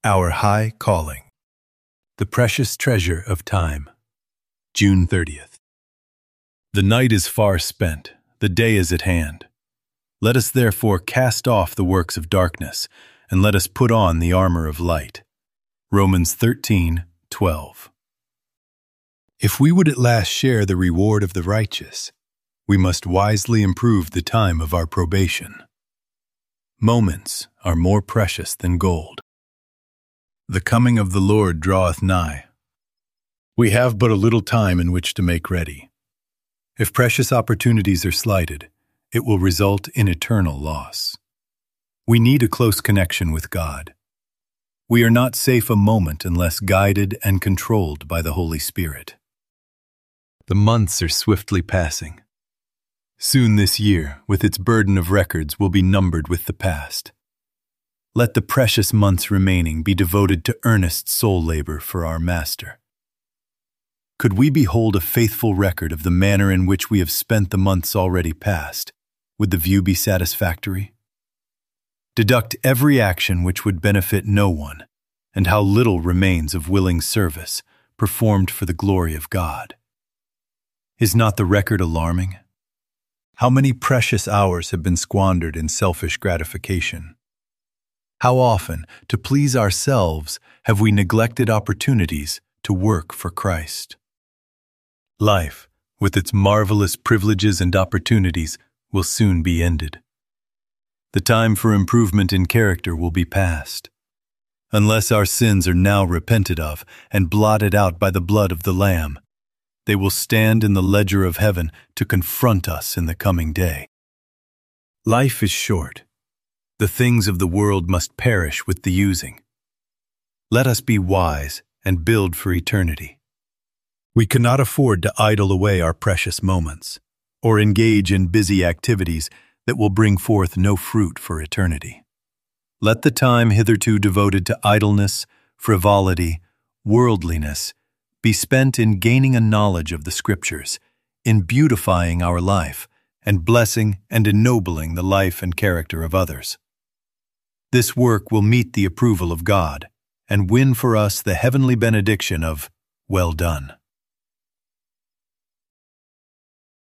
Our High Calling. The Precious Treasure of Time. June 30th. The night is far spent, the day is at hand. Let us therefore cast off the works of darkness, and let us put on the armor of light. Romans 13:12. If we would at last share the reward of the righteous, we must wisely improve the time of our probation. Moments are more precious than gold. The coming of the Lord draweth nigh. We have but a little time in which to make ready. If precious opportunities are slighted, it will result in eternal loss. We need a close connection with God. We are not safe a moment unless guided and controlled by the Holy Spirit. The months are swiftly passing. Soon this year, with its burden of records, will be numbered with the past. Let the precious months remaining be devoted to earnest soul labor for our Master. Could we behold a faithful record of the manner in which we have spent the months already past, would the view be satisfactory? Deduct every action which would benefit no one, and how little remains of willing service performed for the glory of God. Is not the record alarming? How many precious hours have been squandered in selfish gratification? How often, to please ourselves, have we neglected opportunities to work for Christ? Life, with its marvelous privileges and opportunities, will soon be ended. The time for improvement in character will be past. Unless our sins are now repented of and blotted out by the blood of the Lamb, they will stand in the ledger of heaven to confront us in the coming day. Life is short. The things of the world must perish with the using. Let us be wise and build for eternity. We cannot afford to idle away our precious moments, or engage in busy activities that will bring forth no fruit for eternity. Let the time hitherto devoted to idleness, frivolity, worldliness, be spent in gaining a knowledge of the Scriptures, in beautifying our life, and blessing and ennobling the life and character of others. This work will meet the approval of God and win for us the heavenly benediction of "Well done."